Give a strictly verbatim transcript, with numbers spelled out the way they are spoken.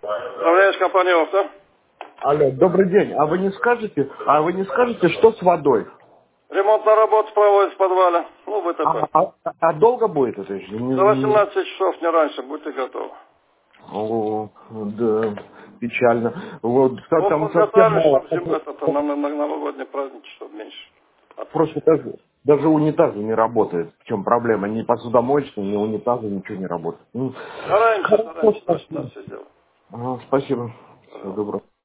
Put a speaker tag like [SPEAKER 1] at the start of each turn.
[SPEAKER 1] Управляешь компанией «Авто».
[SPEAKER 2] Алло, добрый день. А вы не скажете, а вы не скажете, что с водой?
[SPEAKER 1] Ремонтная работа проводится в подвале. Ну,
[SPEAKER 2] А,
[SPEAKER 1] ВТП.
[SPEAKER 2] а- а долго будет это? еще? Не-
[SPEAKER 1] До
[SPEAKER 2] не-
[SPEAKER 1] восемнадцати часов, не раньше, будьте готовы.
[SPEAKER 2] О, да, печально. Вот та-
[SPEAKER 1] Вот
[SPEAKER 2] там совсем
[SPEAKER 1] подготовили,
[SPEAKER 2] мало.
[SPEAKER 1] чтобы зим- это, на, на, на новогодние праздники, чтобы меньше
[SPEAKER 2] Просто
[SPEAKER 1] отключить.
[SPEAKER 2] даже, даже унитазы не работают. В чем проблема? Ни посудомоечные, ни унитазы, ничего не работает. Ну,
[SPEAKER 1] Стараемся,
[SPEAKER 2] хорошо,
[SPEAKER 1] стараемся, значит, нас
[SPEAKER 2] спасибо.
[SPEAKER 1] все сделаем.
[SPEAKER 2] Ага, спасибо. Всего
[SPEAKER 1] Пожалуйста.
[SPEAKER 2] доброго.